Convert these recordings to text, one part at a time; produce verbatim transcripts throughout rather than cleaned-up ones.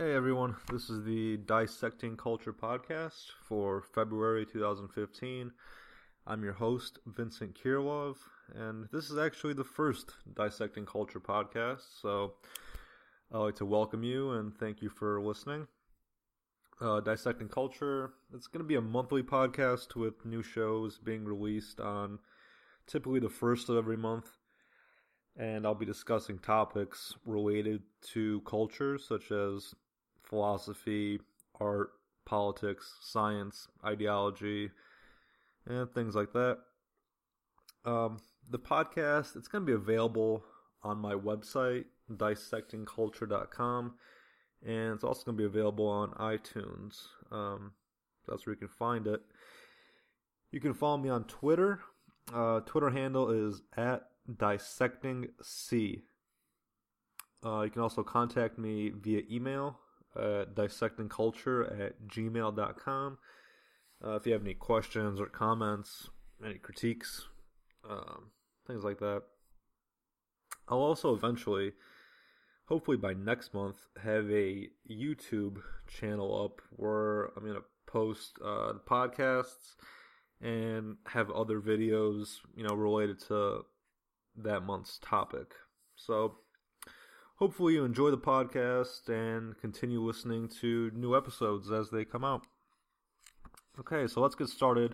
Hey everyone, this is the Dissecting Culture podcast for February two thousand fifteen. I'm your host, Vincent Kirillov, and this is actually the first Dissecting Culture podcast, so I'd like to welcome you and thank you for listening. Uh, Dissecting Culture, it's going to be a monthly podcast with new shows being released on typically the first of every month. And I'll be discussing topics related to culture, such as philosophy, art, politics, science, ideology, and things like that. Um, the podcast, it's going to be available on my website, dissecting culture dot com, and it's also going to be available on iTunes. Um, that's where you can find it. You can follow me on Twitter. Uh, Twitter handle is at Dissecting C. Uh, you can also contact me via email at dissectingculture at gmail dot com. Uh, if you have any questions or comments, any critiques, um, things like that. I'll also eventually, hopefully by next month, have a YouTube channel up where I'm going to post uh, podcasts and have other videos, you know, related to that month's topic. So hopefully you enjoy the podcast and continue listening to new episodes as they come out. Okay, so let's get started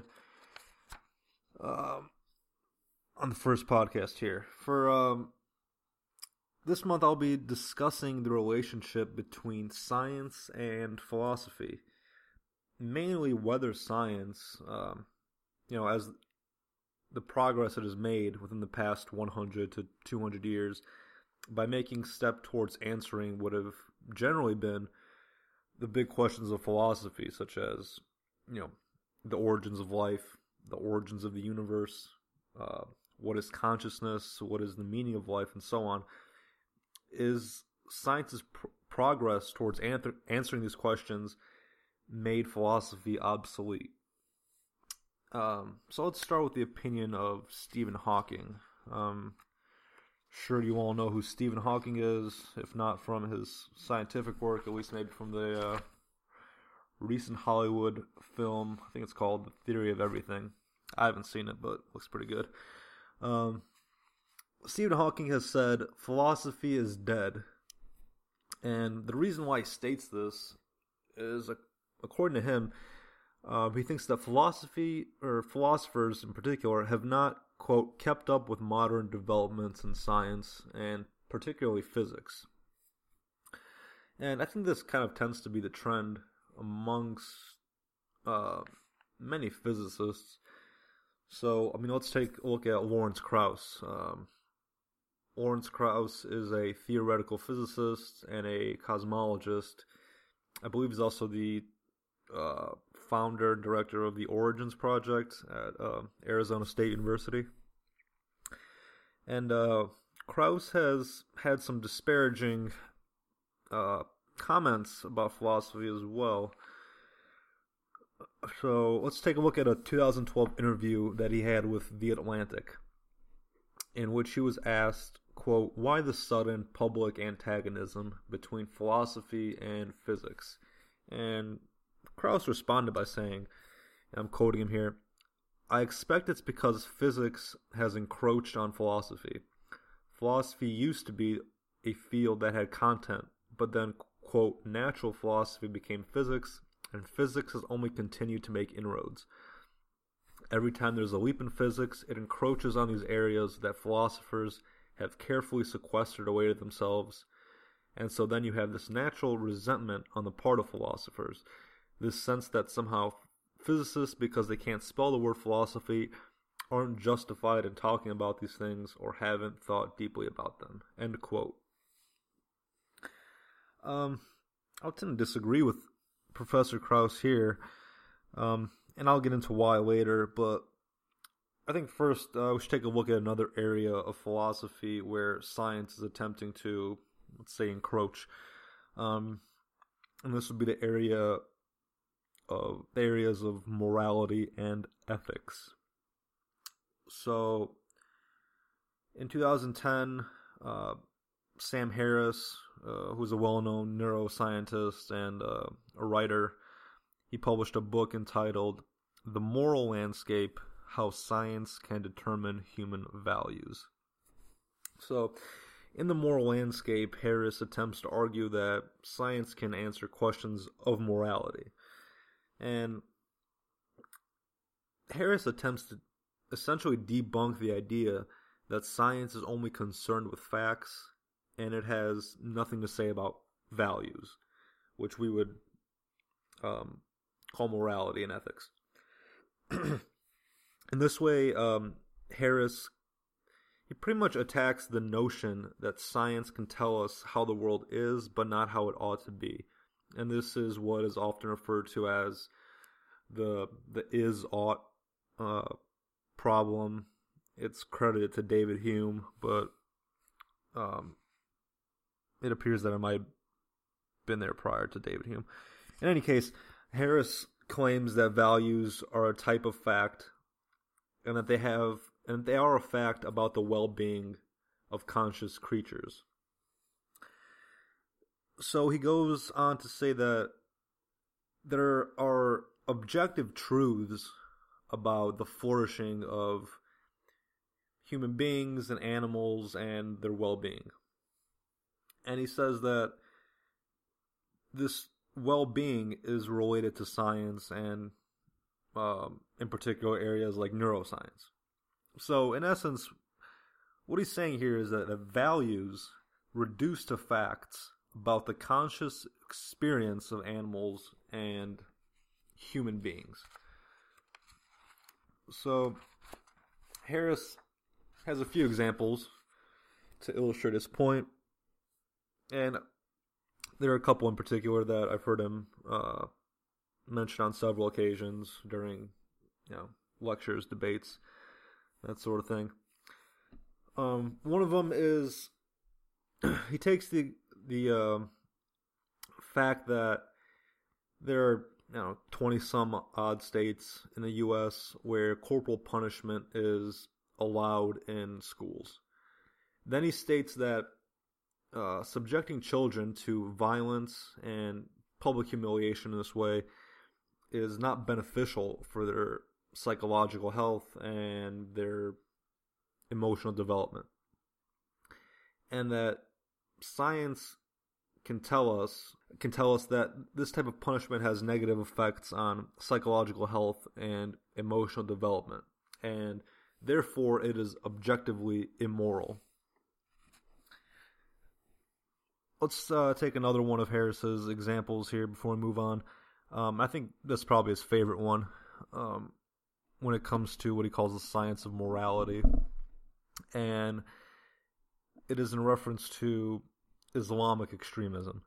um, on the first podcast here. For um, this month, I'll be discussing the relationship between science and philosophy, mainly weather science. Um, you know, as the progress it has made within the past one hundred to two hundred years by making step towards answering what have generally been the big questions of philosophy, such as, you know, the origins of life, the origins of the universe, uh, what is consciousness, what is the meaning of life, and so on, is science's pr- progress towards an- answering these questions made philosophy obsolete. Um, so let's start with the opinion of Stephen Hawking. Um, sure you all know who Stephen Hawking is, if not from his scientific work, at least maybe from the uh, recent Hollywood film, I think it's called The Theory of Everything. I haven't seen it, but it looks pretty good. Um, Stephen Hawking has said, philosophy is dead. And the reason why he states this is, according to him, Uh, he thinks that philosophy, or philosophers in particular, have not, quote, kept up with modern developments in science, and particularly physics. And I think this kind of tends to be the trend amongst uh, many physicists. So, I mean, let's take a look at Lawrence Krauss. Um, Lawrence Krauss is a theoretical physicist and a cosmologist. I believe he's also the Uh, founder and director of the Origins Project at uh, Arizona State University. And uh, Krauss has had some disparaging uh, comments about philosophy as well. So let's take a look at a two thousand twelve interview that he had with The Atlantic, in which he was asked, quote, why the sudden public antagonism between philosophy and physics? And Krauss responded by saying, and I'm quoting him here, I expect it's because physics has encroached on philosophy. Philosophy used to be a field that had content, but then, quote, natural philosophy became physics, and physics has only continued to make inroads. Every time there's a leap in physics, it encroaches on these areas that philosophers have carefully sequestered away to themselves, and so then you have this natural resentment on the part of philosophers. This sense that somehow physicists, because they can't spell the word philosophy, aren't justified in talking about these things or haven't thought deeply about them. End quote. Um, I tend to disagree with Professor Krauss here, um, and I'll get into why later, but I think first uh, we should take a look at another area of philosophy where science is attempting to, let's say, encroach. Um, and this would be the area of areas of morality and ethics. So, in two thousand ten, uh, Sam Harris, uh, who's a well-known neuroscientist and uh, a writer. He published a book entitled The Moral Landscape: How Science Can Determine Human Values. So, in The Moral Landscape, Harris attempts to argue that science can answer questions of morality. And Harris attempts to essentially debunk the idea that science is only concerned with facts and it has nothing to say about values, which we would um, call morality and ethics. In this way, um, Harris, he pretty much attacks the notion that science can tell us how the world is, but not how it ought to be. And this is what is often referred to as the the is-ought uh, problem. It's credited to David Hume, but um, it appears that it might have been there prior to David Hume. In any case, Harris claims that values are a type of fact, and that they have, and they are a fact about the well-being of conscious creatures. So he goes on to say that there are objective truths about the flourishing of human beings and animals and their well-being. And he says that this well-being is related to science and um, in particular areas like neuroscience. So in essence, what he's saying here is that the values reduce to facts about the conscious experience of animals and human beings. So Harris has a few examples to illustrate his point, and there are a couple in particular that I've heard him uh, mention on several occasions during, you know, lectures, debates, that sort of thing. Um, one of them is he takes the the uh, fact that there are, you know, twenty some odd states in the U S where corporal punishment is allowed in schools. Then he states that uh, subjecting children to violence and public humiliation in this way is not beneficial for their psychological health and their emotional development. And that science can tell us can tell us that this type of punishment has negative effects on psychological health and emotional development, and therefore it is objectively immoral. Let's uh, take another one of Harris's examples here before we move on. Um, I think this is probably his favorite one um, when it comes to what he calls the science of morality. And it is in reference to Islamic extremism.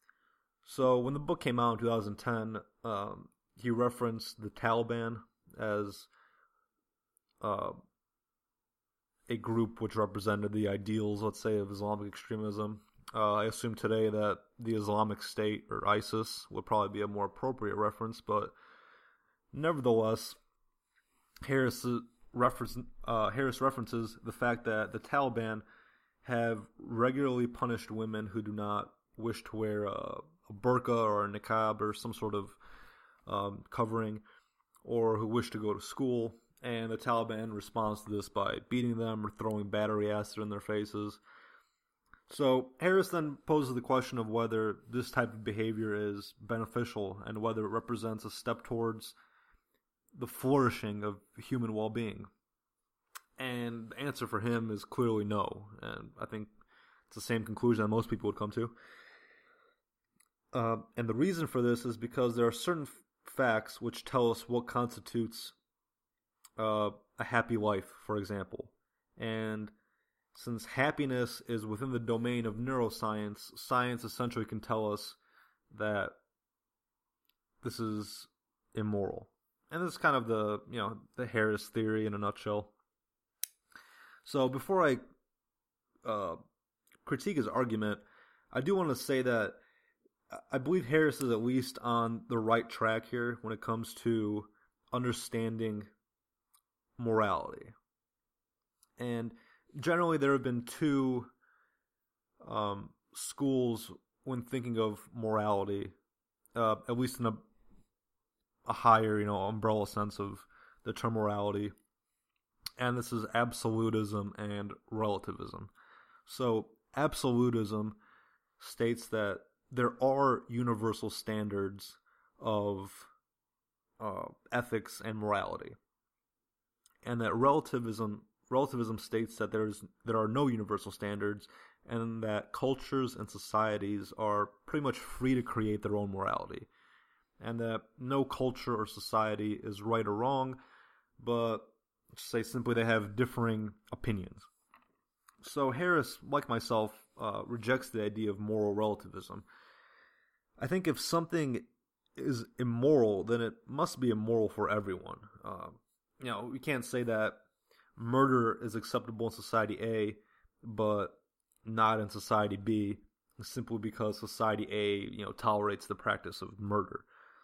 So when the book came out in two thousand ten, um, he referenced the Taliban as uh, a group which represented the ideals, let's say, of Islamic extremism. Uh, I assume today that the Islamic State, or ISIS, would probably be a more appropriate reference, but nevertheless, Harris, reference, uh, Harris references the fact that the Taliban have regularly punished women who do not wish to wear a, a burqa or a niqab or some sort of um, covering, or who wish to go to school, and the Taliban responds to this by beating them or throwing battery acid in their faces. So Harris then poses the question of whether this type of behavior is beneficial and whether it represents a step towards the flourishing of human well-being. And the answer for him is clearly no, and I think it's the same conclusion that most people would come to. Uh, and the reason for this is because there are certain f- facts which tell us what constitutes uh, a happy life, for example. And since happiness is within the domain of neuroscience, science essentially can tell us that this is immoral. And this is kind of the, you know, the Harris theory in a nutshell. So before I uh, critique his argument, I do want to say that I believe Harris is at least on the right track here when it comes to understanding morality. And generally there have been two um, schools, when thinking of morality, uh, at least in a, a higher, you know, umbrella sense of the term morality, and this is absolutism and relativism. So absolutism states that there are universal standards of uh, ethics and morality, and that relativism relativism states that there's there are no universal standards, and that cultures and societies are pretty much free to create their own morality, and that no culture or society is right or wrong, but say simply they have differing opinions. So Harris, like myself, uh, rejects the idea of moral relativism. I think if something is immoral, then it must be immoral for everyone. Uh, you know, we can't say that murder is acceptable in society A, but not in society B, simply because society A, you know, tolerates the practice of murder.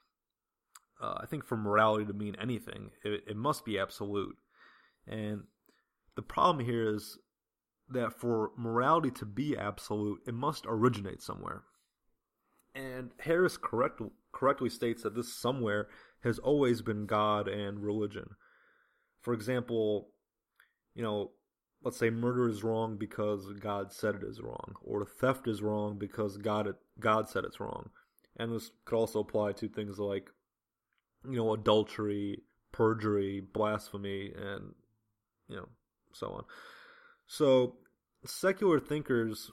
Uh, I think for morality to mean anything, it, it must be absolute. And the problem here is that for morality to be absolute, it must originate somewhere. And Harris correct, correctly states that this somewhere has always been God and religion. For example, you know, let's say murder is wrong because God said it is wrong, or theft is wrong because God God said it's wrong. And this could also apply to things like, you know, adultery, perjury, blasphemy, and, you know, so on. So, secular thinkers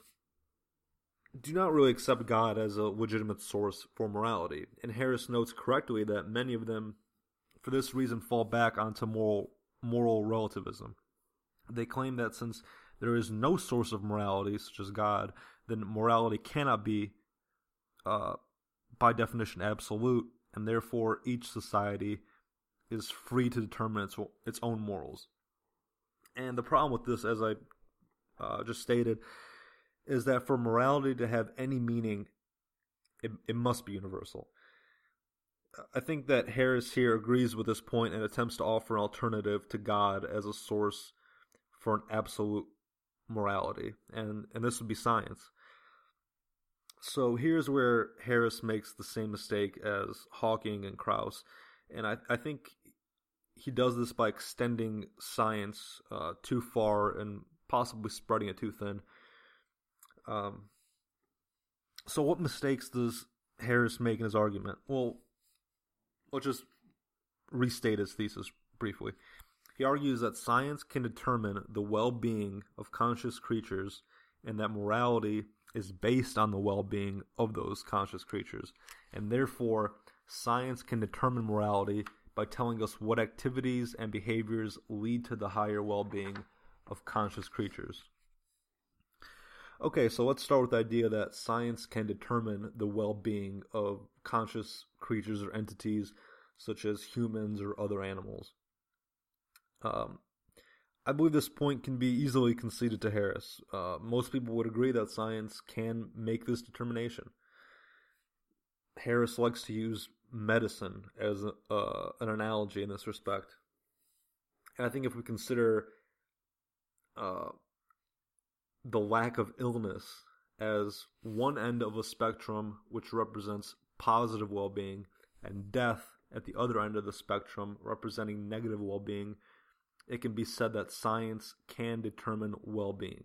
do not really accept God as a legitimate source for morality, and Harris notes correctly that many of them, for this reason, fall back onto moral, moral relativism. They claim that since there is no source of morality, such as God, then morality cannot be, uh, by definition, absolute, and therefore each society is free to determine its, its own morals. And the problem with this, as I uh, just stated, is that for morality to have any meaning, it, it must be universal. I think that Harris here agrees with this point and attempts to offer an alternative to God as a source for an absolute morality, and, and this would be science. So here's where Harris makes the same mistake as Hawking and Krauss, and I, I think he does this by extending science uh, too far and possibly spreading it too thin. Um, so what mistakes does Harris make in his argument? Well, let's just restate his thesis briefly. He argues that science can determine the well-being of conscious creatures and that morality is based on the well-being of those conscious creatures. And therefore, science can determine morality by telling us what activities and behaviors lead to the higher well-being of conscious creatures. Okay, so let's start with the idea that science can determine the well-being of conscious creatures or entities such as humans or other animals. Um, I believe this point can be easily conceded to Harris. Uh, most people would agree that science can make this determination. Harris likes to use medicine as a, uh, an analogy in this respect. And I think if we consider uh, the lack of illness as one end of a spectrum which represents positive well-being, and death at the other end of the spectrum representing negative well-being, it can be said that science can determine well-being.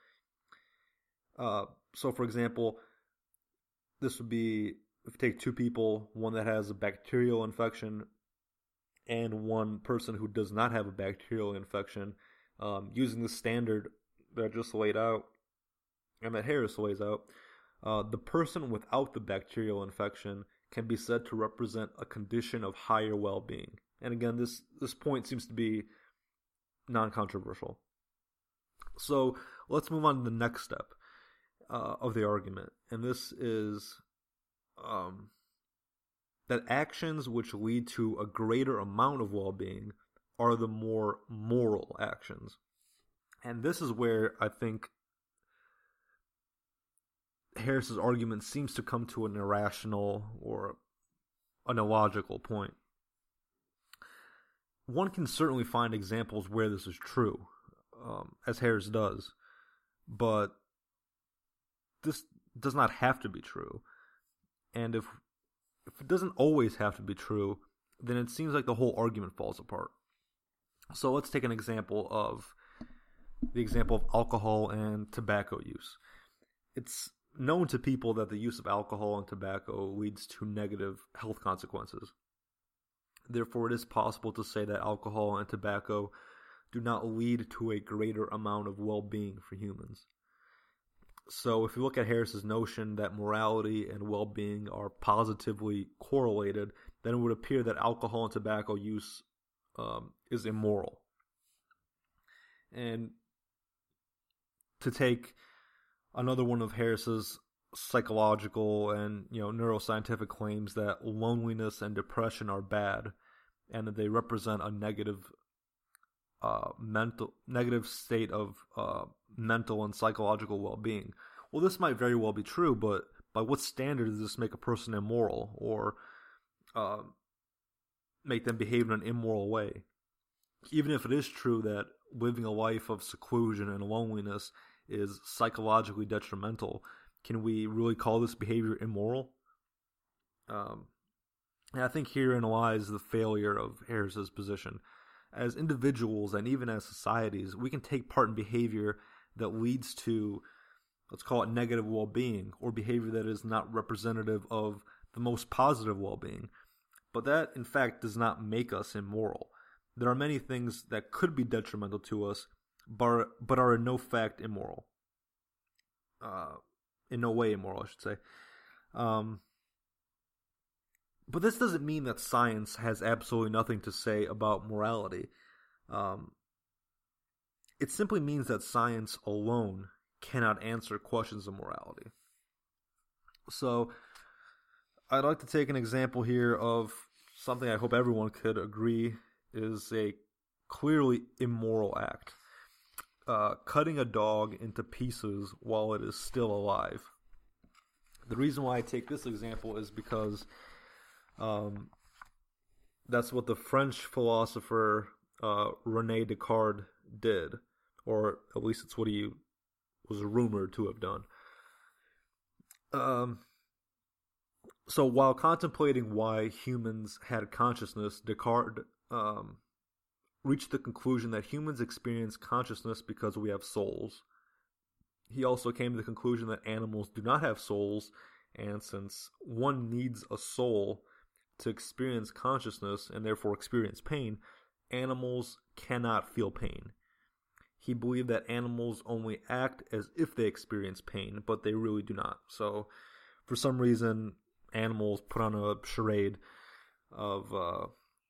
Uh, so, for example, this would be, if you take two people, one that has a bacterial infection and one person who does not have a bacterial infection, um, using the standard that I just laid out and that Harris lays out, uh, the person without the bacterial infection can be said to represent a condition of higher well-being. And again, this, this point seems to be non-controversial. So let's move on to the next step uh, of the argument, and this is um, that actions which lead to a greater amount of well-being are the more moral actions. And this is where I think Harris's argument seems to come to an irrational or an illogical point. One can certainly find examples where this is true, um, as Harris does, but this does not have to be true. And if if it doesn't always have to be true, then it seems like the whole argument falls apart. So let's take an example of the example of alcohol and tobacco use. It's known to people that the use of alcohol and tobacco leads to negative health consequences. Therefore, it is possible to say that alcohol and tobacco do not lead to a greater amount of well-being for humans. So if you look at Harris's notion that morality and well-being are positively correlated, then it would appear that alcohol and tobacco use um, is immoral. And to take another one of Harris's psychological and, you know, neuroscientific claims that loneliness and depression are bad and that they represent a negative uh, mental negative state of uh, mental and psychological well-being. Well, this might very well be true, but by what standard does this make a person immoral or uh, make them behave in an immoral way? Even if it is true that living a life of seclusion and loneliness is psychologically detrimental, can we really call this behavior immoral? Um, and I think herein lies the failure of Harris's position. As individuals and even as societies, we can take part in behavior that leads to, let's call it negative well-being, or behavior that is not representative of the most positive well-being. But that, in fact, does not make us immoral. There are many things that could be detrimental to us, but, but are in no fact immoral. Uh, in no way immoral, I should say. Um, but this doesn't mean that science has absolutely nothing to say about morality. Um, it simply means that science alone cannot answer questions of morality. So, I'd like to take an example here of something I hope everyone could agree is a clearly immoral act. Uh, cutting a dog into pieces while it is still alive. The reason why I take this example is because um, that's what the French philosopher uh, René Descartes did, or at least it's what he was rumored to have done. Um, so while contemplating why humans had consciousness, Descartes um, reached the conclusion that humans experience consciousness because we have souls. He also came to the conclusion that animals do not have souls, and since one needs a soul to experience consciousness and therefore experience pain, animals cannot feel pain. He believed that animals only act as if they experience pain, but they really do not. So, for some reason, animals put on a charade of uh,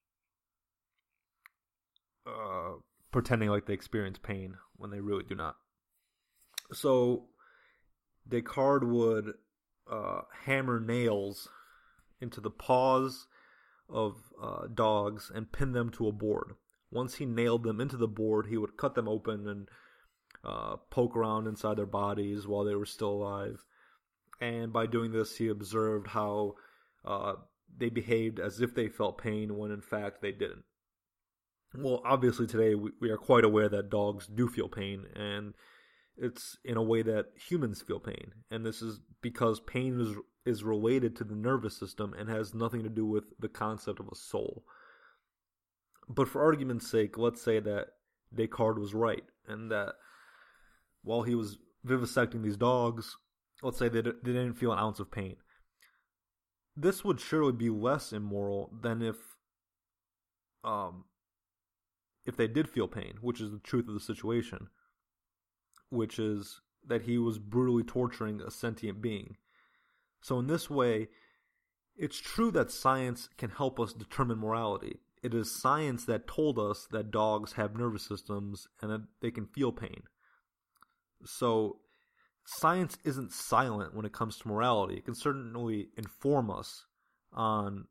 uh, pretending like they experience pain when they really do not. So, Descartes would uh, hammer nails into the paws of uh, dogs and pin them to a board. Once he nailed them into the board, he would cut them open and uh, poke around inside their bodies while they were still alive. And by doing this, he observed how uh, they behaved as if they felt pain when in fact they didn't. Well, obviously today we, we are quite aware that dogs do feel pain, and it's in a way that humans feel pain. And this is because pain is is related to the nervous system and has nothing to do with the concept of a soul. But for argument's sake, let's say that Descartes was right, and that while he was vivisecting these dogs, let's say they, they didn't feel an ounce of pain. This would surely be less immoral than if um, if they did feel pain, which is the truth of the situation, which is that he was brutally torturing a sentient being. So in this way, it's true that science can help us determine morality. It is science that told us that dogs have nervous systems and that they can feel pain. So science isn't silent when it comes to morality. It can certainly inform us on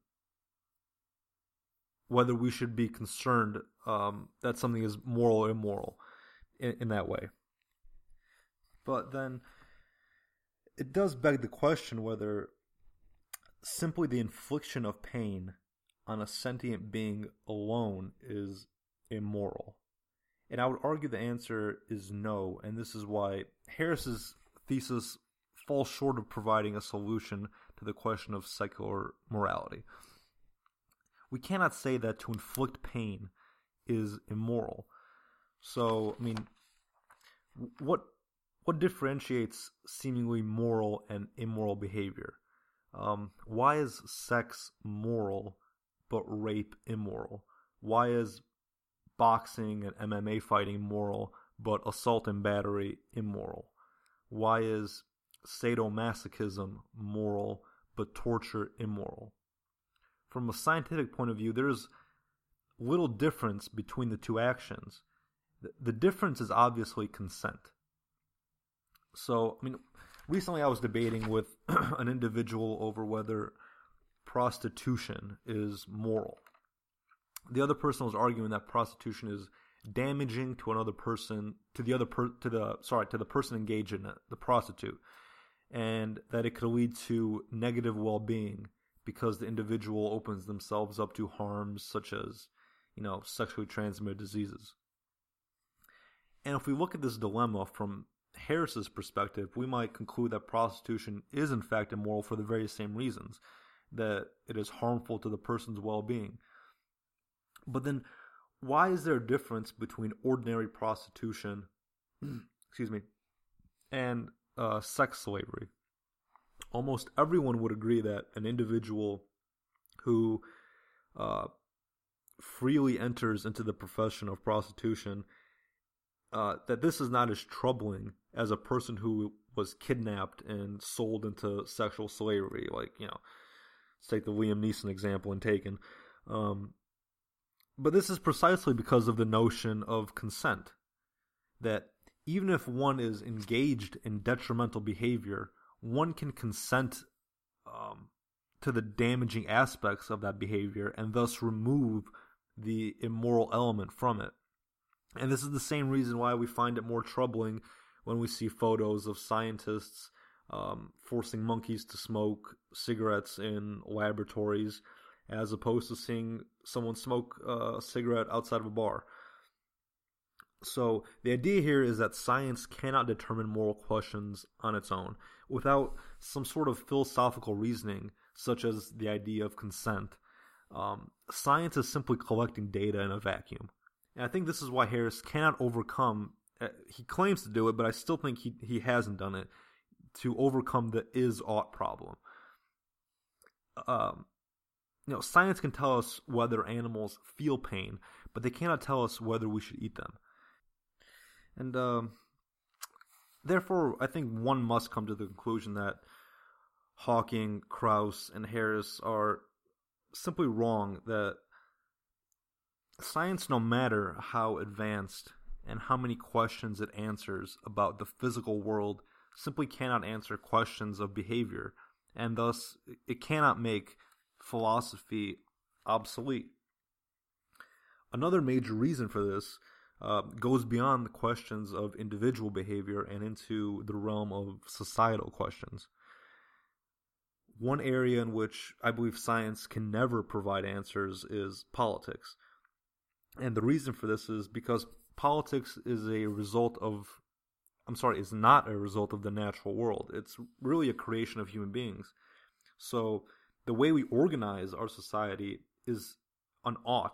whether we should be concerned um, that something is moral or immoral in, in that way. But then it does beg the question whether simply the infliction of pain on a sentient being alone is immoral. And I would argue the answer is no, and this is why Harris's thesis falls short of providing a solution to the question of secular morality. We cannot say that to inflict pain is immoral. So, I mean, what what differentiates seemingly moral and immoral behavior? Um, why is sex moral but rape immoral? Why is boxing and M M A fighting moral but assault and battery immoral? Why is sadomasochism moral but torture immoral? From a scientific point of view, there's little difference between the two actions. The difference is obviously consent. So, I mean, recently I was debating with an individual over whether prostitution is moral. The other person was arguing that prostitution is damaging to another person, to the other per, to the sorry, to the person engaged in it, the prostitute, and that it could lead to negative well-being because the individual opens themselves up to harms such as, you know, sexually transmitted diseases. And if we look at this dilemma from Harris's perspective, we might conclude that prostitution is in fact immoral for the very same reasons, that it is harmful to the person's well-being. But then, why is there a difference between ordinary prostitution, excuse me, and uh, sex slavery? Almost everyone would agree that an individual who uh, freely enters into the profession of prostitution, uh, that this is not as troubling as a person who was kidnapped and sold into sexual slavery. Like, you know, let's take the Liam Neeson example in Taken. Um, but this is precisely because of the notion of consent, that even if one is engaged in detrimental behavior, one can consent um, to the damaging aspects of that behavior and thus remove the immoral element from it. And this is the same reason why we find it more troubling when we see photos of scientists um, forcing monkeys to smoke cigarettes in laboratories, as opposed to seeing someone smoke uh, a cigarette outside of a bar. So the idea here is that science cannot determine moral questions on its own without some sort of philosophical reasoning, such as the idea of consent. Um, science is simply collecting data in a vacuum. And I think this is why Harris cannot overcome, uh, he claims to do it, but I still think he, he hasn't done it, to overcome the is-ought problem. Um, you know, science can tell us whether animals feel pain, but they cannot tell us whether we should eat them. And um, therefore, I think one must come to the conclusion that Hawking, Krauss, and Harris are simply wrong, that science, no matter how advanced and how many questions it answers about the physical world, simply cannot answer questions of behavior, and thus it cannot make philosophy obsolete. Another major reason for this uh, goes beyond the questions of individual behavior and into the realm of societal questions. One area in which I believe science can never provide answers is politics. And the reason for this is because politics is a result of, I'm sorry, is not a result of the natural world. It's really a creation of human beings. So the way we organize our society is an ought,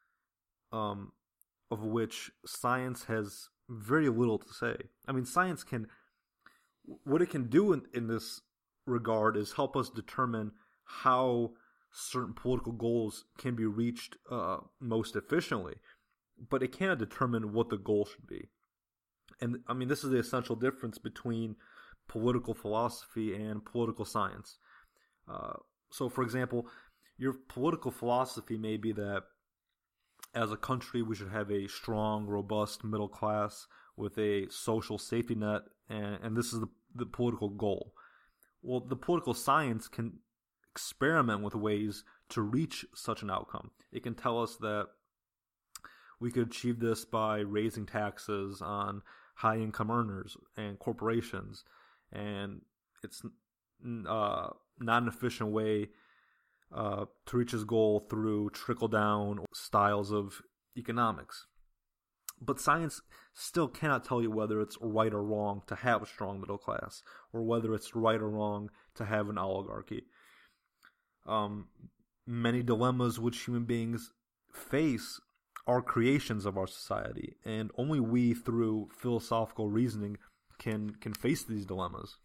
um, of which science has very little to say. I mean, science can, what it can do in, in this regard is help us determine how certain political goals can be reached uh, most efficiently, but it cannot determine what the goal should be. And I mean, this is the essential difference between political philosophy and political science. Uh, so, for example, your political philosophy may be that as a country we should have a strong, robust middle class with a social safety net, and, and this is the, the political goal. Well, the political science can experiment with ways to reach such an outcome. It can tell us that we could achieve this by raising taxes on high-income earners and corporations, and it's uh, not an efficient way uh, to reach this goal through trickle-down styles of economics. But science still cannot tell you whether it's right or wrong to have a strong middle class, or whether it's right or wrong to have an oligarchy. Um, many dilemmas which human beings face are creations of our society, and only we, through philosophical reasoning, can can face these dilemmas.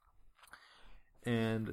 And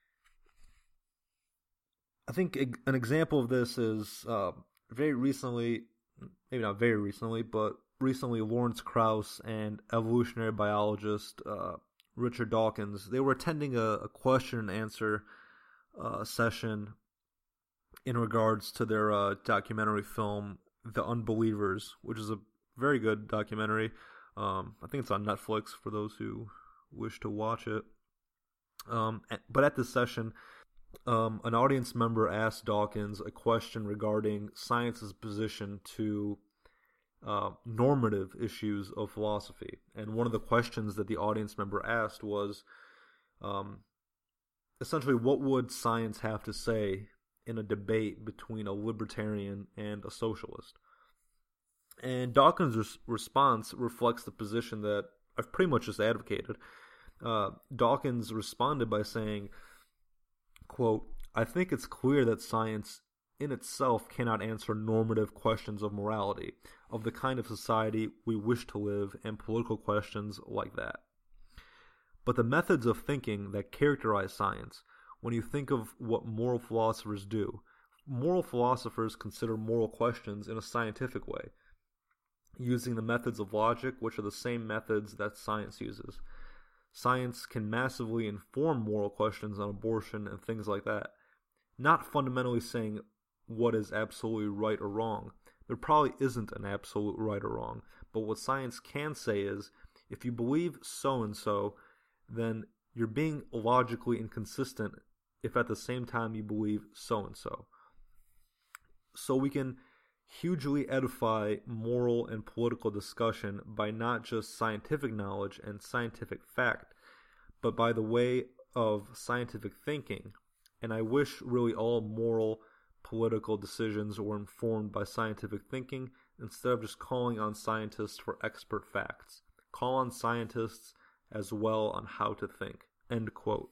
I think an example of this is uh, very recently, maybe not very recently, but recently Lawrence Krauss and evolutionary biologist uh, Richard Dawkins, they were attending a, a question and answer uh, session in regards to their uh, documentary film, The Unbelievers, which is a very good documentary. Um, I think it's on Netflix for those who wish to watch it. Um, but at this session, um, an audience member asked Dawkins a question regarding science's position to uh, normative issues of philosophy. And one of the questions that the audience member asked was, um, essentially, what would science have to say in a debate between a libertarian and a socialist? And Dawkins' res- response reflects the position that I've pretty much just advocated. Uh, Dawkins responded by saying, quote, "I think it's clear that science in itself cannot answer normative questions of morality, of the kind of society we wish to live, and political questions like that. But the methods of thinking that characterize science, when you think of what moral philosophers do, moral philosophers consider moral questions in a scientific way, using the methods of logic, which are the same methods that science uses. Science can massively inform moral questions on abortion and things like that, not fundamentally saying what is absolutely right or wrong. There probably isn't an absolute right or wrong, but what science can say is, if you believe so-and-so, then you're being logically inconsistent if at the same time you believe so-and-so. So we can hugely edify moral and political discussion by not just scientific knowledge and scientific fact, but by the way of scientific thinking. And I wish really all moral, political decisions were informed by scientific thinking instead of just calling on scientists for expert facts. Call on scientists as well on how to think." End quote.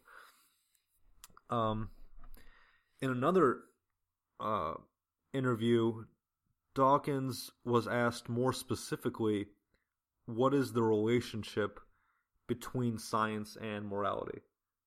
Um, in another uh, interview, Dawkins was asked more specifically, what is the relationship between science and morality?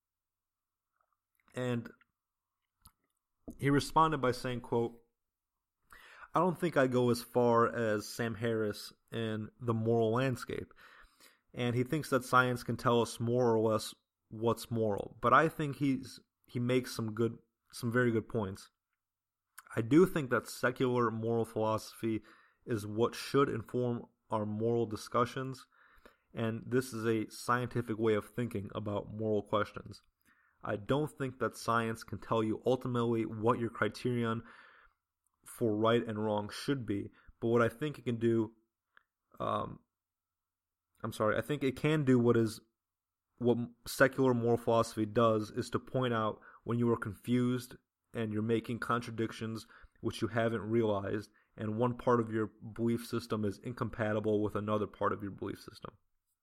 And he responded by saying, quote, "I don't think I go as far as Sam Harris in The Moral Landscape, and he thinks that science can tell us more or less what's moral, but I think he's he makes some good, some very good points. I do think that secular moral philosophy is what should inform our moral discussions, and this is a scientific way of thinking about moral questions. I don't think that science can tell you ultimately what your criterion for right and wrong should be, but what I think it can do, um, I'm sorry, I think it can do what is what secular moral philosophy does, is to point out when you are confused and you're making contradictions which you haven't realized, and one part of your belief system is incompatible with another part of your belief system."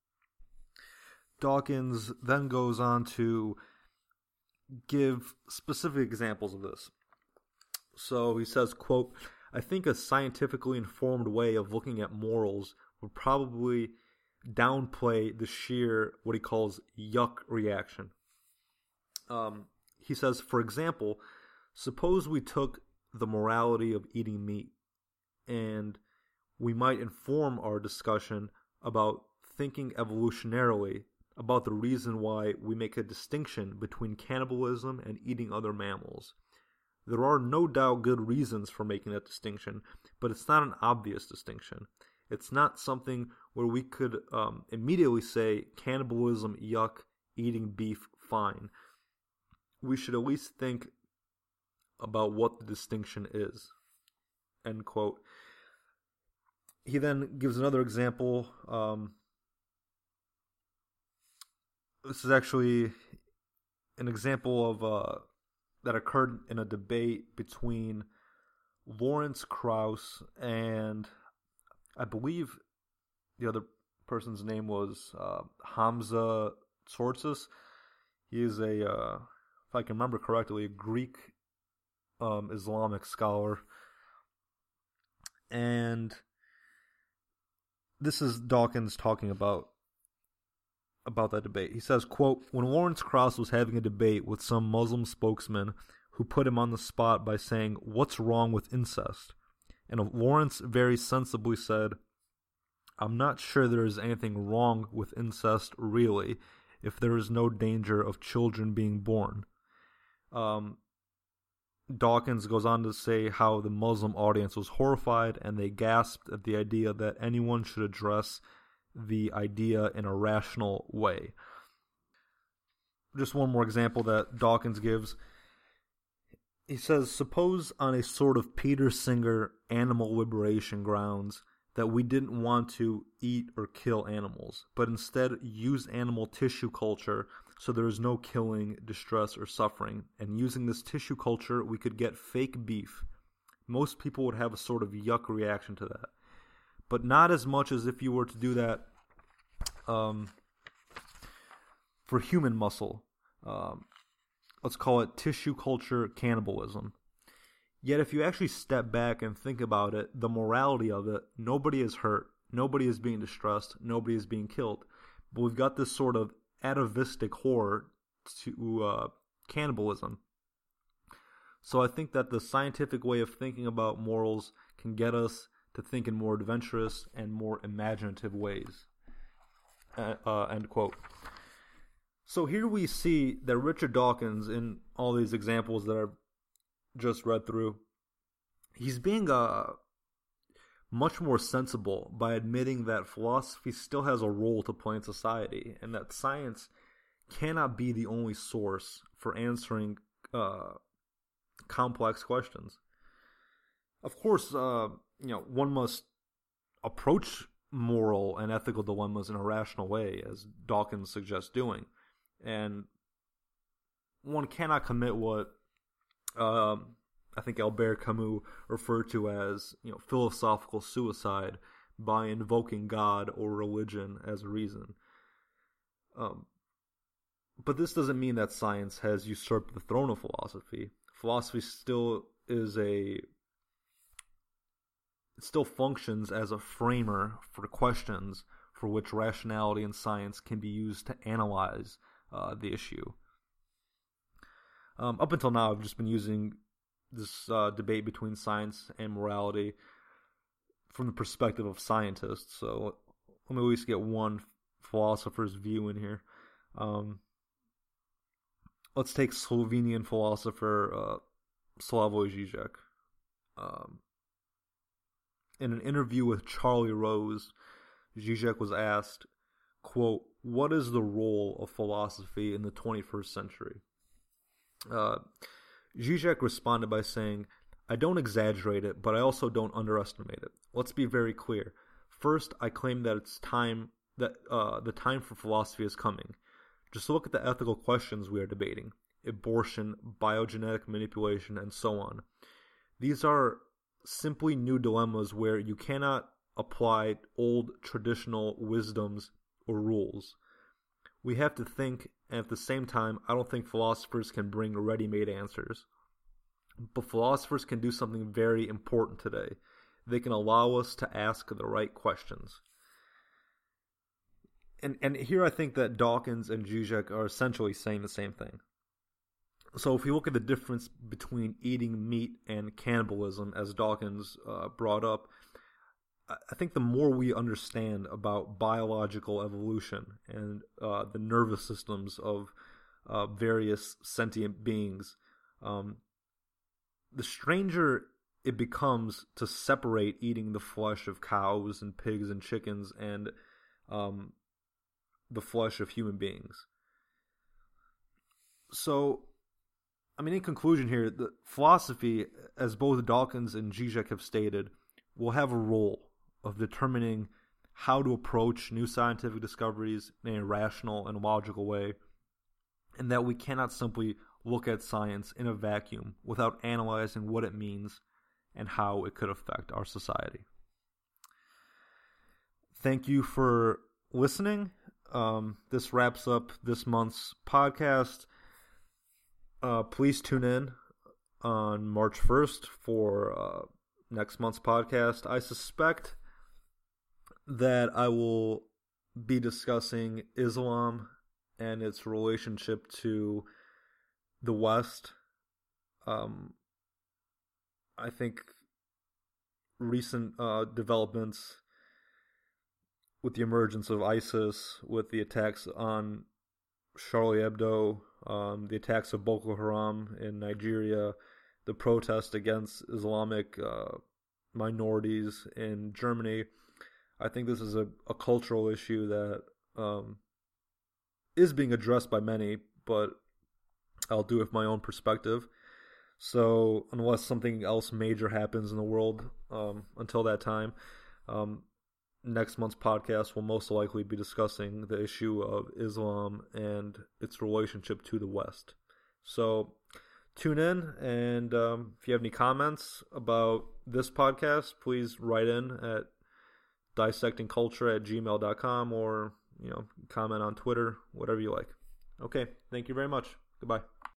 Dawkins then goes on to give specific examples of this. So he says, quote, "I think a scientifically informed way of looking at morals would probably downplay the sheer, what he calls, yuck reaction." Um, he says, for example, suppose we took the morality of eating meat, and we might inform our discussion about thinking evolutionarily about the reason why we make a distinction between cannibalism and eating other mammals. There are no doubt good reasons for making that distinction, but it's not an obvious distinction. It's not something where we could um, immediately say cannibalism, yuck, eating beef, fine. We should at least think about what the distinction is. End quote. He then gives another example. Um, this is actually an example of uh, that occurred in a debate between Lawrence Krauss and I believe the other person's name was uh, Hamza Tzortzis. He is a, uh, if I can remember correctly, a Greek um, Islamic scholar. And this is Dawkins talking about about that debate. He says, quote, "When Lawrence Krauss was having a debate with some Muslim spokesman who put him on the spot by saying, 'What's wrong with incest?' And Lawrence very sensibly said, 'I'm not sure there is anything wrong with incest, really, if there is no danger of children being born.'" Um, Dawkins goes on to say how the Muslim audience was horrified and they gasped at the idea that anyone should address the idea in a rational way. Just one more example that Dawkins gives. He says, "Suppose on a sort of Peter Singer animal liberation grounds that we didn't want to eat or kill animals, but instead use animal tissue culture so there is no killing, distress, or suffering. And using this tissue culture, we could get fake beef. Most people would have a sort of yuck reaction to that. But not as much as if you were to do that um, for human muscle. Um, let's call it tissue culture cannibalism. Yet if you actually step back and think about it, the morality of it, nobody is hurt, nobody is being distressed, nobody is being killed. But we've got this sort of atavistic horror to uh, cannibalism. So I think that the scientific way of thinking about morals can get us to think in more adventurous and more imaginative ways. Uh, uh, end quote. So here we see that Richard Dawkins, in all these examples that I've just read through, he's being uh, much more sensible by admitting that philosophy still has a role to play in society and that science cannot be the only source for answering uh, complex questions. Of course, uh, you know, one must approach moral and ethical dilemmas in a rational way, as Dawkins suggests doing. And one cannot commit what um, I think Albert Camus referred to as, you know, philosophical suicide by invoking God or religion as a reason. Um, but this doesn't mean that science has usurped the throne of philosophy. Philosophy still is a it still functions as a framer for questions for which rationality and science can be used to analyze uh, the issue. Um, up until now, I've just been using this uh, debate between science and morality from the perspective of scientists. So let me at least get one philosopher's view in here. Um, let's take Slovenian philosopher uh, Slavoj Žižek. Um, in an interview with Charlie Rose, Žižek was asked, quote, "What is the role of philosophy in the twenty-first century?" Uh, Žižek responded by saying, "I don't exaggerate it, but I also don't underestimate it. Let's be very clear. First, I claim that it's time that uh, the time for philosophy is coming. Just look at the ethical questions we are debating: abortion, biogenetic manipulation, and so on. These are simply new dilemmas where you cannot apply old traditional wisdoms or rules. We have to think, and at the same time, I don't think philosophers can bring ready-made answers. But philosophers can do something very important today. They can allow us to ask the right questions." And and here I think that Dawkins and Žižek are essentially saying the same thing. So if you look at the difference between eating meat and cannibalism, as Dawkins uh, brought up, I think the more we understand about biological evolution and uh, the nervous systems of uh, various sentient beings, um, the stranger it becomes to separate eating the flesh of cows and pigs and chickens and um, the flesh of human beings. So, I mean, in conclusion here, the philosophy, as both Dawkins and Žižek have stated, will have a role of determining how to approach new scientific discoveries in a rational and logical way, and that we cannot simply look at science in a vacuum without analyzing what it means and how it could affect our society. thank you for listening. Um, this wraps up this month's podcast. Uh, please tune in on March first for uh, next month's podcast. I suspect that I will be discussing Islam and its relationship to the West. Um, I think recent uh, developments with the emergence of ISIS, with the attacks on Charlie Hebdo, um, the attacks of Boko Haram in Nigeria, the protest against Islamic uh, minorities in Germany. I think this is a, a cultural issue that um, is being addressed by many, but I'll do it with my own perspective. So unless something else major happens in the world um, until that time, um, next month's podcast will most likely be discussing the issue of Islam and its relationship to the West. So tune in, and um, if you have any comments about this podcast, please write in at dissectingculture at gmail dot com, or you know, comment on Twitter, whatever you like. Okay, thank you very much. Goodbye.